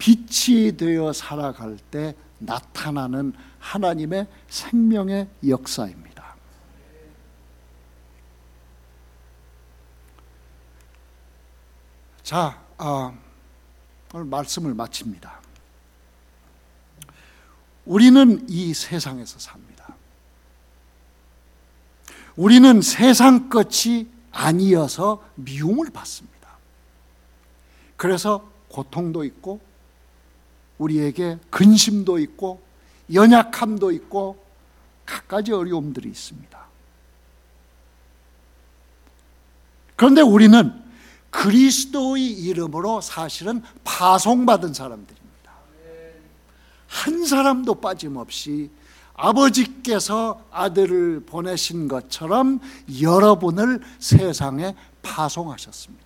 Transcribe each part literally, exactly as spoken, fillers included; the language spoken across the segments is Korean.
빛이 되어 살아갈 때 나타나는 하나님의 생명의 역사입니다. 자, 어, 오늘 말씀을 마칩니다. 우리는 이 세상에서 삽니다. 우리는 세상 것이 아니어서 미움을 받습니다. 그래서 고통도 있고 우리에게 근심도 있고 연약함도 있고 갖가지 어려움들이 있습니다. 그런데 우리는 그리스도의 이름으로 사실은 파송받은 사람들입니다. 한 사람도 빠짐없이 아버지께서 아들을 보내신 것처럼 여러분을 세상에 파송하셨습니다.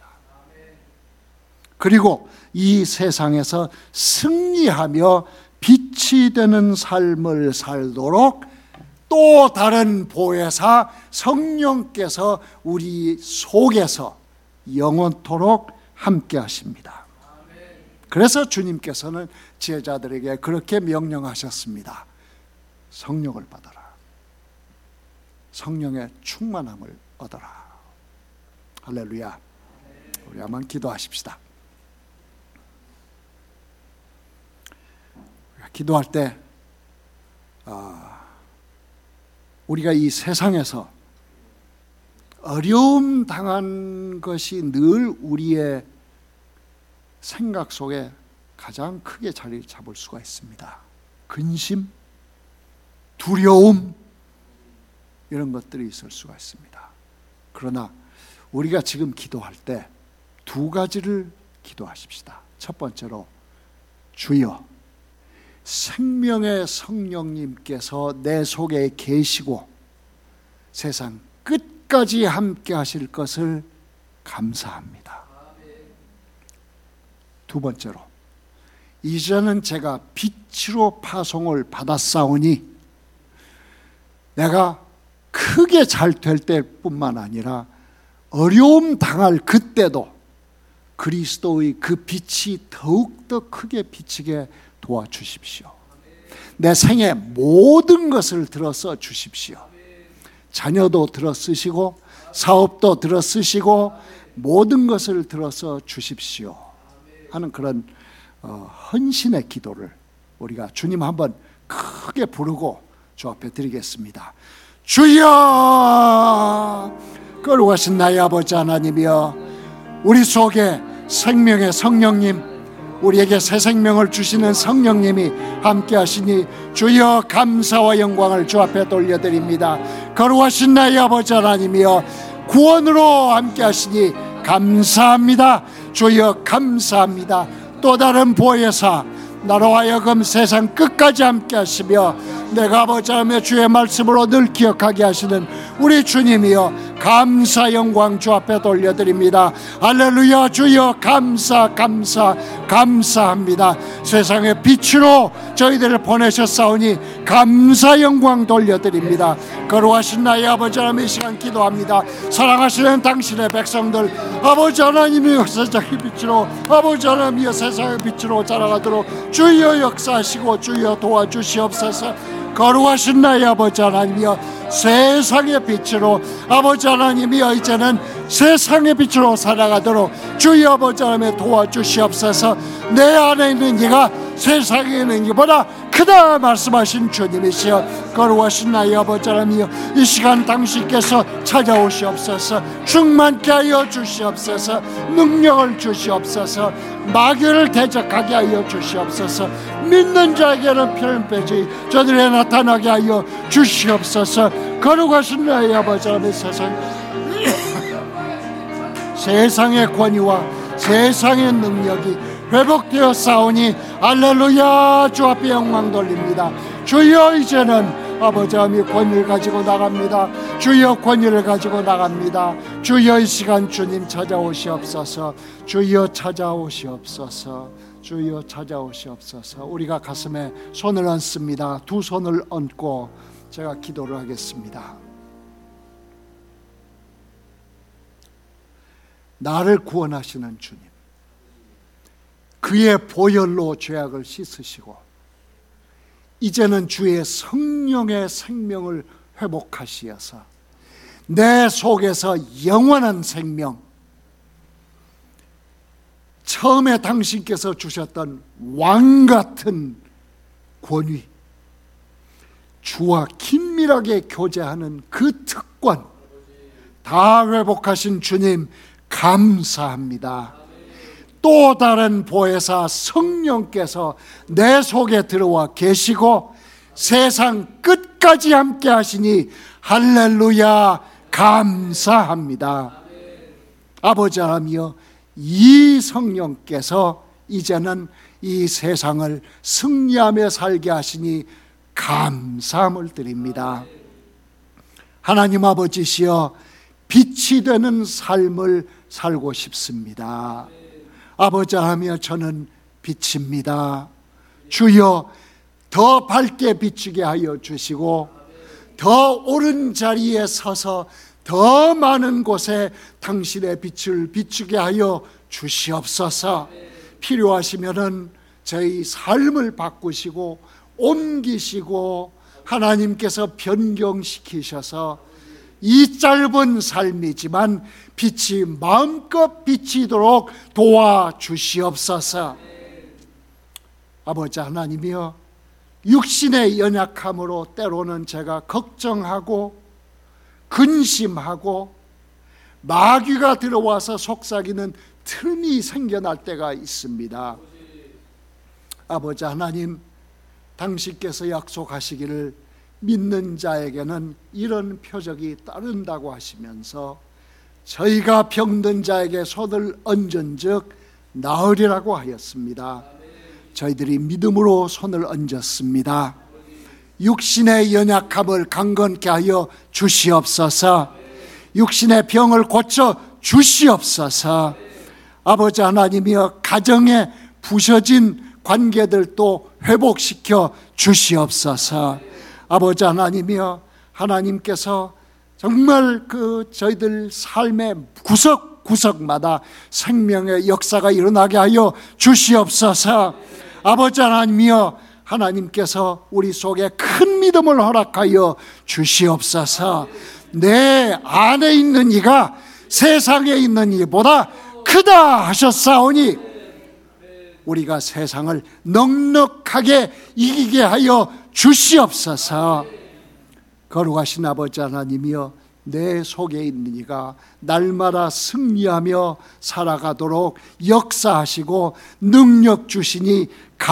그리고 이 세상에서 승리하며 빛이 되는 삶을 살도록 또 다른 보혜사 성령께서 우리 속에서 영원토록 함께 하십니다. 그래서 주님께서는 제자들에게 그렇게 명령하셨습니다. 성령을 받아라. 성령의 충만함을 얻어라. 할렐루야. 우리 한번 기도하십시다. 기도할 때 어, 우리가 이 세상에서 어려움 당한 것이 늘 우리의 생각 속에 가장 크게 자리 잡을 수가 있습니다. 근심, 두려움 이런 것들이 있을 수가 있습니다. 그러나 우리가 지금 기도할 때 두 가지를 기도하십시다. 첫 번째로 주여 생명의 성령님께서 내 속에 계시고 세상 끝까지 함께 하실 것을 감사합니다. 두 번째로 이제는 제가 빛으로 파송을 받았사오니 내가 크게 잘 될 때뿐만 아니라 어려움 당할 그때도 그리스도의 그 빛이 더욱더 크게 비치게 도와주십시오. 내 생의 모든 것을 들어서 주십시오. 자녀도 들어 쓰시고 사업도 들어 쓰시고 모든 것을 들어서 주십시오 하는 그런 어, 헌신의 기도를 우리가 주님 한번 크게 부르고 주 앞에 드리겠습니다. 주여 거룩하신 나의 아버지 하나님이여, 우리 속에 생명의 성령님, 우리에게 새 생명을 주시는 성령님이 함께 하시니 주여 감사와 영광을 주 앞에 돌려드립니다. 거룩하신 나의 아버지 하나님이여, 구원으로 함께 하시니 감사합니다. 주여 감사합니다. 또 다른 보혜사 나로 하여금 세상 끝까지 함께 하시며 내가 아버지 하나님의 주의 말씀으로 늘 기억하게 하시는 우리 주님이여, 감사 영광 주 앞에 돌려드립니다. 할렐루야. 주여 감사 감사 감사합니다. 세상의 빛으로 저희들을 보내셨사오니 감사 영광 돌려드립니다. 거룩하신 나의 아버지 하나님, 이 시간 기도합니다. 사랑하시는 당신의 백성들, 아버지 하나님이여 세상의 빛으로, 아버지 하나님이여 세상의 빛으로 자라가도록 주여 역사하시고 주여 도와주시옵소서. 거룩하신 나의 아버지 하나님이여, 세상의 빛으로 아버지 하나님이여 이제는 세상의 빛으로 살아가도록 주여 아버지 하나님 도와주시옵소서. 내 안에 있는 이가 세상에 있는 이보다 크다 말씀하신 주님이시여, 거룩하신 나의 아버지 하나님이여, 이 시간 당신께서 찾아오시옵소서. 충만케 하여 주시옵소서. 능력을 주시옵소서. 마귀를 대적하게 하여 주시옵소서. 믿는 자에게는 피를 빼지 저들에 나타나게 하여 주시옵소서. 거룩하신 나의 아버지 하나님, 세상 세상의 권위와 세상의 능력이 회복되어 싸우니 할렐루야. 주 앞에 영광 돌립니다. 주여 이제는 아버지 하나님 권위를 가지고 나갑니다. 주여 권위를 가지고 나갑니다. 주여 이 시간 주님 찾아오시옵소서. 주여 찾아오시옵소서. 주여 찾아오시옵소서. 우리가 가슴에 손을 얹습니다. 두 손을 얹고 제가 기도를 하겠습니다. 나를 구원하시는 주님, 그의 보혈로 죄악을 씻으시고 이제는 주의 성령의 생명을 회복하시어서 내 속에서 영원한 생명, 처음에 당신께서 주셨던 왕같은 권위, 주와 긴밀하게 교제하는 그 특권 다 회복하신 주님 감사합니다. 또 다른 보혜사 성령께서 내 속에 들어와 계시고 세상 끝까지 함께 하시니 할렐루야 감사합니다. 아버지 하나님이여, 이 성령께서 이제는 이 세상을 승리하며 살게 하시니 감사함을 드립니다. 하나님 아버지시여, 빛이 되는 삶을 살고 싶습니다. 아버지 하나님이여, 저는 빛입니다. 주여, 더 밝게 비추게 하여 주시고 더 옳은 자리에 서서 더 많은 곳에 당신의 빛을 비추게 하여 주시옵소서. 필요하시면은 저희 삶을 바꾸시고 옮기시고 하나님께서 변경시키셔서 이 짧은 삶이지만 빛이 마음껏 비치도록 도와주시옵소서. 아버지 하나님이여, 육신의 연약함으로 때로는 제가 걱정하고 근심하고 마귀가 들어와서 속삭이는 틈이 생겨날 때가 있습니다. 아버지 하나님, 당신께서 약속하시기를 믿는 자에게는 이런 표적이 따른다고 하시면서 저희가 병든 자에게 손을 얹은 즉 나으리라고 하였습니다. 저희들이 믿음으로 손을 얹었습니다. 육신의 연약함을 강건케 하여 주시옵소서. 육신의 병을 고쳐 주시옵소서. 아버지 하나님이여, 가정에 부서진 관계들도 회복시켜 주시옵소서. 아버지 하나님이여, 하나님께서 정말 그 저희들 삶의 구석구석마다 생명의 역사가 일어나게 하여 주시옵소서. 아버지 하나님이여, 하나님께서 우리 속에 큰 믿음을 허락하여 주시옵소서. 내 안에 있는 이가 세상에 있는 이보다 크다 하셨사오니 우리가 세상을 넉넉하게 이기게 하여 주시옵소서. 거룩하신 아버지 하나님이여, 내 속에 있는 이가 날마다 승리하며 살아가도록 역사하시고 능력 주시니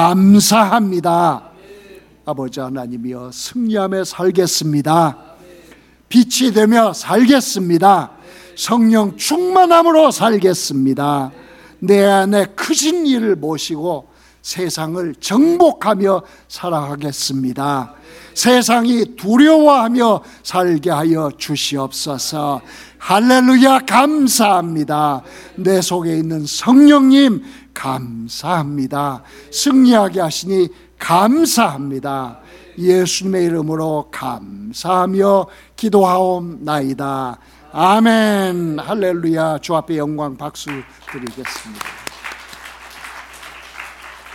감사합니다. 아버지 하나님이여, 승리하며 살겠습니다. 빛이 되며 살겠습니다. 성령 충만함으로 살겠습니다. 내 안에 크신 이를 모시고 세상을 정복하며 살아가겠습니다. 세상이 두려워하며 살게 하여 주시옵소서. 할렐루야 감사합니다. 내 속에 있는 성령님 감사합니다. 승리하게 하시니 감사합니다. 예수님의 이름으로 감사하며 기도하옵나이다. 아멘. 할렐루야. 주 앞에 영광 박수 드리겠습니다.